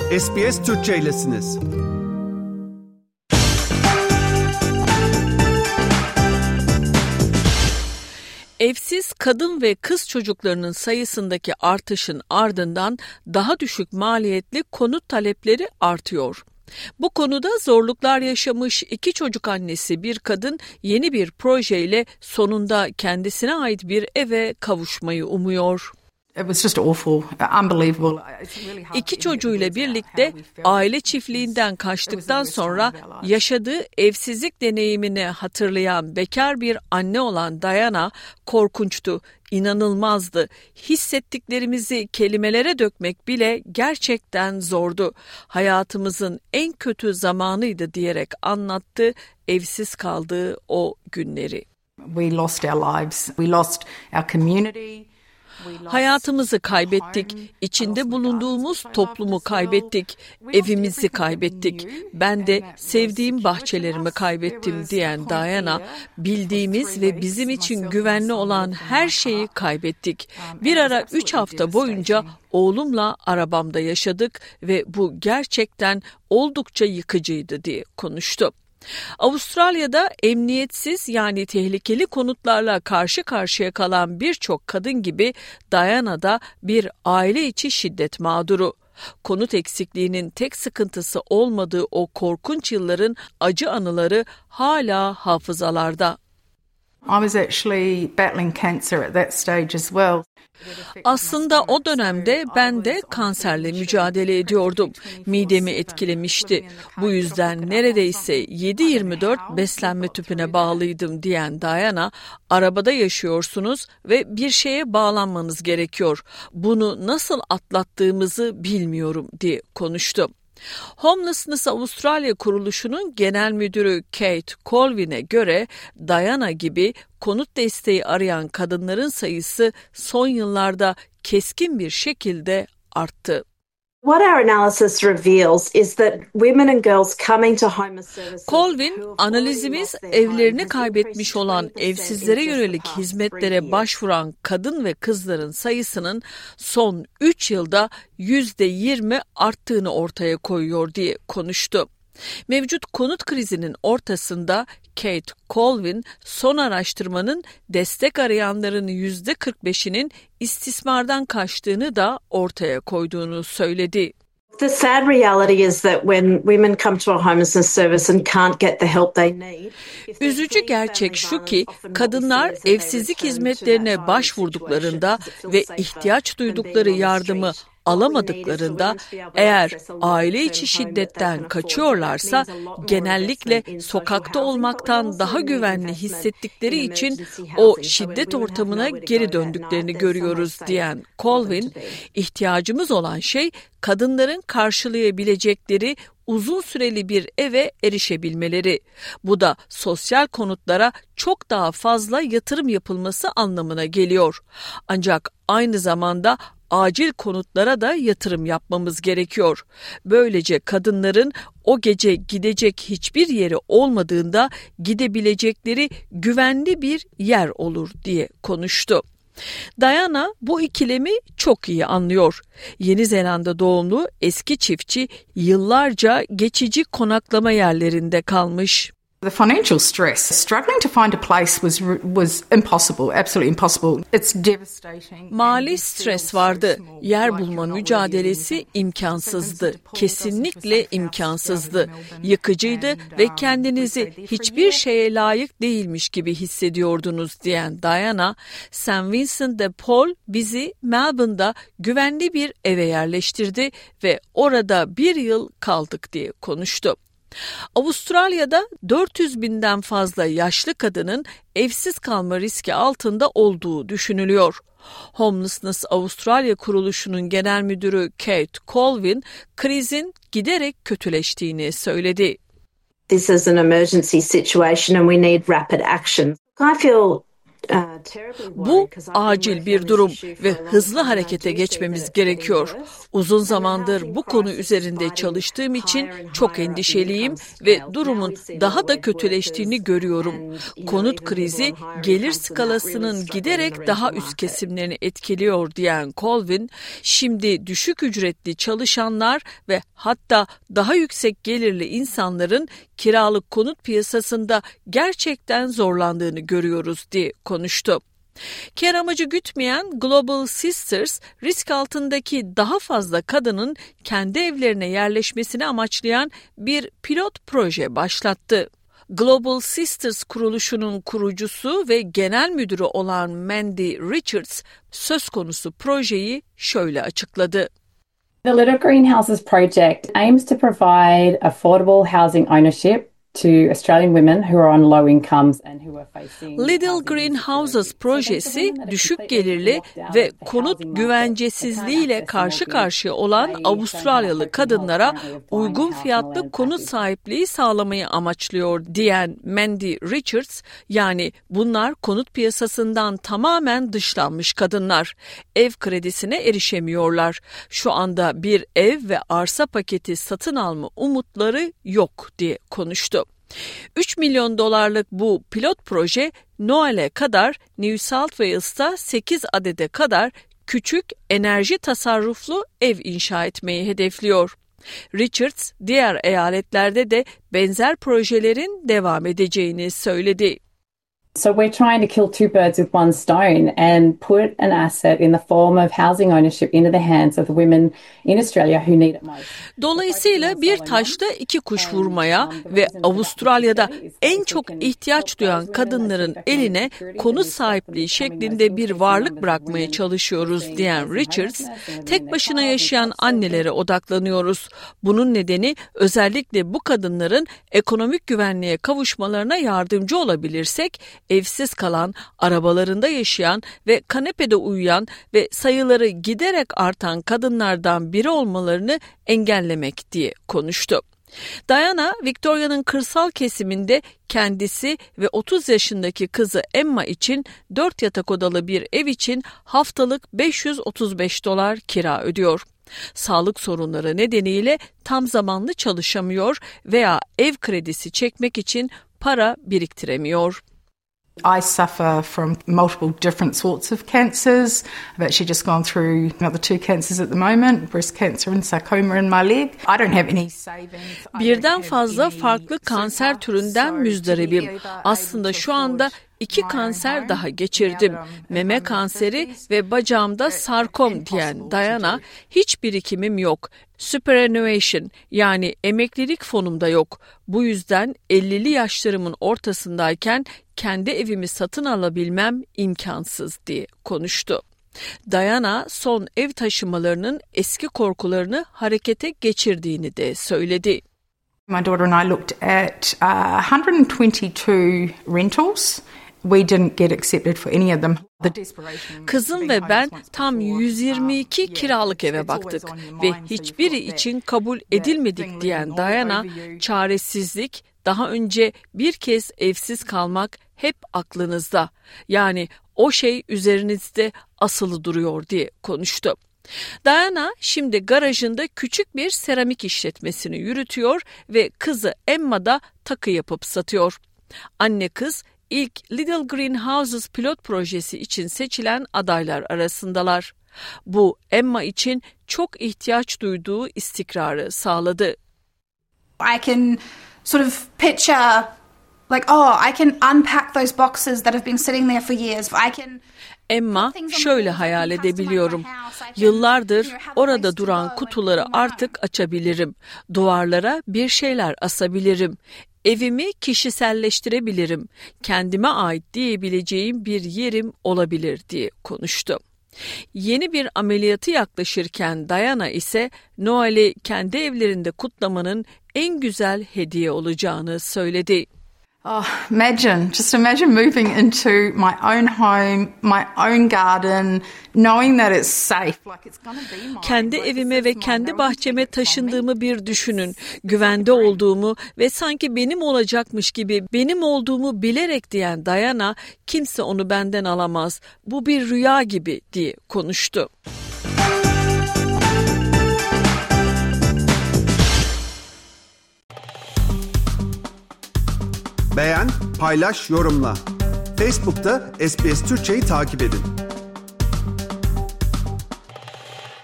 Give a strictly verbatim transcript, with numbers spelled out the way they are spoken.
S B S Türkçe'ylesiniz. Evsiz kadın ve kız çocuklarının sayısındaki artışın ardından daha düşük maliyetli konut talepleri artıyor. Bu konuda zorluklar yaşamış iki çocuk annesi bir kadın yeni bir projeyle sonunda kendisine ait bir eve kavuşmayı umuyor. It was just awful, unbelievable. İki çocuğuyla birlikte aile çiftliğinden kaçtıktan sonra yaşadığı evsizlik deneyimini hatırlayan bekar bir anne olan Diana, korkunçtu, inanılmazdı. Hissettiklerimizi kelimelere dökmek bile gerçekten zordu. Hayatımızın en kötü zamanıydı diyerek anlattı evsiz kaldığı o günleri. We lost our lives, we lost our community. Hayatımızı kaybettik, içinde bulunduğumuz toplumu kaybettik, evimizi kaybettik. Ben de sevdiğim bahçelerimi kaybettim diyen Diana, bildiğimiz ve bizim için güvenli olan her şeyi kaybettik. Bir ara üç hafta boyunca oğlumla arabamda yaşadık ve bu gerçekten oldukça yıkıcıydı diye konuştu. Avustralya'da emniyetsiz yani tehlikeli konutlarla karşı karşıya kalan birçok kadın gibi Diana da bir aile içi şiddet mağduru. Konut eksikliğinin tek sıkıntısı olmadığı o korkunç yılların acı anıları hala hafızalarda. I was actually battling cancer at that stage as well. Aslında o dönemde ben de kanserle mücadele ediyordum. Midemi etkilemişti. Bu yüzden neredeyse yedi yirmi dört beslenme tüpüne bağlıydım diyen Diana, arabada yaşıyorsunuz ve bir şeye bağlanmanız gerekiyor. Bunu nasıl atlattığımızı bilmiyorum diye konuştu. Homelessness Avustralya kuruluşunun genel müdürü Kate Colvin'e göre Diana gibi konut desteği arayan kadınların sayısı son yıllarda keskin bir şekilde arttı. What our analysis reveals is that women and girls coming to homeless services. Colvin, analizimiz evlerini kaybetmiş olan evsizlere yönelik hizmetlere başvuran kadın ve kızların sayısının son üç yılda yüzde yirmi arttığını ortaya koyuyor diye konuştu. Mevcut konut krizinin ortasında Kate Colvin, son araştırmanın destek arayanların yüzde kırk beşinin istismardan kaçtığını da ortaya koyduğunu söyledi. The sad reality is that when women come to a homelessness service and can't get the help they need. Üzücü gerçek şu ki kadınlar evsizlik hizmetlerine başvurduklarında ve ihtiyaç duydukları yardımı alamadıklarında, eğer aile içi şiddetten kaçıyorlarsa genellikle sokakta olmaktan daha güvenli hissettikleri için o şiddet ortamına geri döndüklerini görüyoruz diyen Colvin, ihtiyacımız olan şey kadınların karşılayabilecekleri uzun süreli bir eve erişebilmeleri. Bu da sosyal konutlara çok daha fazla yatırım yapılması anlamına geliyor. Ancak aynı zamanda acil konutlara da yatırım yapmamız gerekiyor. Böylece kadınların o gece gidecek hiçbir yeri olmadığında gidebilecekleri güvenli bir yer olur diye konuştu. Diana bu ikilemi çok iyi anlıyor. Yeni Zelanda doğumlu eski çiftçi yıllarca geçici konaklama yerlerinde kalmış. The financial stress, struggling to find a place was was impossible, absolutely impossible. It's devastating. Mali stres vardı. Yer bulma mücadelesi imkansızdı. Kesinlikle imkansızdı. Yıkıcıydı ve kendinizi hiçbir şeye layık değilmiş gibi hissediyordunuz diyen Diana, Saint Vincent de Paul bizi Melbourne'da güvenli bir eve yerleştirdi ve orada bir yıl kaldık diye konuştu. Avustralya'da dört yüz binden fazla yaşlı kadının evsiz kalma riski altında olduğu düşünülüyor. Homelessness Avustralya kuruluşunun genel müdürü Kate Colvin, krizin giderek kötüleştiğini söyledi. This is an emergency situation and we need rapid action. I feel Bu acil bir durum ve hızlı harekete geçmemiz gerekiyor. Uzun zamandır bu konu üzerinde çalıştığım için çok endişeliyim ve durumun daha da kötüleştiğini görüyorum. Konut krizi gelir skalasının giderek daha üst kesimlerini etkiliyor diyen Colvin, şimdi düşük ücretli çalışanlar ve hatta daha yüksek gelirli insanların kiralık konut piyasasında gerçekten zorlandığını görüyoruz diye konuştu. Kar amacı gütmeyen Global Sisters, risk altındaki daha fazla kadının kendi evlerine yerleşmesini amaçlayan bir pilot proje başlattı. Global Sisters kuruluşunun kurucusu ve genel müdürü olan Mandy Richards, söz konusu projeyi şöyle açıkladı. The Little Greenhouses project aims to provide affordable housing ownership to Australian women who are on low incomes and who are facing Little Greenhouses projesi düşük gelirli ve konut güvencesizliğiyle karşı karşıya olan Avustralyalı kadınlara uygun fiyatlı konut sahipliği sağlamayı amaçlıyor diyen Mandy Richards, yani bunlar konut piyasasından tamamen dışlanmış kadınlar. Ev kredisine erişemiyorlar. Şu anda bir ev ve arsa paketi satın alma umutları yok diye konuştu. üç milyon dolarlık bu pilot proje Noel'e kadar New South Wales'ta sekiz adede kadar küçük enerji tasarruflu ev inşa etmeyi hedefliyor. Richards, diğer eyaletlerde de benzer projelerin devam edeceğini söyledi. So we're trying to kill two birds with one stone and put an asset in the form of housing ownership into the hands of the women in Australia who need it most. Dolayısıyla bir taşla iki kuş vurmaya ve Avustralya'da en çok ihtiyaç duyan kadınların eline konut sahipliği şeklinde bir varlık bırakmaya çalışıyoruz diyen Richards, tek başına yaşayan annelere odaklanıyoruz. Bunun nedeni özellikle bu kadınların ekonomik güvenliğe kavuşmalarına yardımcı olabilirsek, evsiz kalan, arabalarında yaşayan ve kanepede uyuyan ve sayıları giderek artan kadınlardan biri olmalarını engellemek diye konuştu. Diana, Victoria'nın kırsal kesiminde kendisi ve otuz yaşındaki kızı Emma için dört yatak odalı bir ev için haftalık beş yüz otuz beş dolar kira ödüyor. Sağlık sorunları nedeniyle tam zamanlı çalışamıyor veya ev kredisi çekmek için para biriktiremiyor. I suffer from multiple different sorts of cancers. I've actually just gone through another two cancers at the moment, breast cancer and sarcoma in my leg. I don't have any savings. Birden fazla farklı kanser türünden müzdaribim. Aslında şu anda İki kanser daha geçirdim. Meme kanseri ve bacağımda sarkom diyen Diana, hiç birikimim yok. Superannuation, yani emeklilik fonumda yok. Bu yüzden ellili yaşlarımın ortasındayken kendi evimi satın alabilmem imkansız diye konuştu. Diana, son ev taşımalarının eski korkularını harekete geçirdiğini de söyledi. My daughter and I looked at uh, one hundred twenty-two rentals. We didn't get accepted for any of them. Kızım ve ben tam yüz yirmi iki kiralık eve baktık ve hiçbiri için kabul edilmedik diyen Diana, çaresizlik, daha önce bir kez evsiz kalmak hep aklınızda. Yani o şey üzerinizde asılı duruyor diye konuştu. Diana şimdi garajında küçük bir seramik işletmesini yürütüyor ve kızı Emma da takı yapıp satıyor. Anne kız ilk Little Greenhouses pilot projesi için seçilen adaylar arasındalar. Bu Emma için çok ihtiyaç duyduğu istikrarı sağladı. I can sort of picture like oh I can unpack those boxes that have been sitting there for years. I can Emma, şöyle hayal edebiliyorum. Yıllardır orada duran kutuları artık açabilirim. Duvarlara bir şeyler asabilirim. Evimi kişiselleştirebilirim. Kendime ait diyebileceğim bir yerim olabilir diye konuştu. Yeni bir ameliyatı yaklaşırken Diana ise Noel'i kendi evlerinde kutlamanın en güzel hediye olacağını söyledi. Oh, imagine, just imagine moving into my own home, my own garden, knowing that it's safe. Like it's gonna be mine. Kendi evime ve kendi bahçeme taşındığımı bir düşünün. Güvende olduğumu ve sanki benim olacakmış gibi benim olduğumu bilerek diyen Diana, kimse onu benden alamaz. Bu bir rüya gibi diye konuştu. Beğen, paylaş, yorumla. Facebook'ta S B S Türkçe'yi takip edin.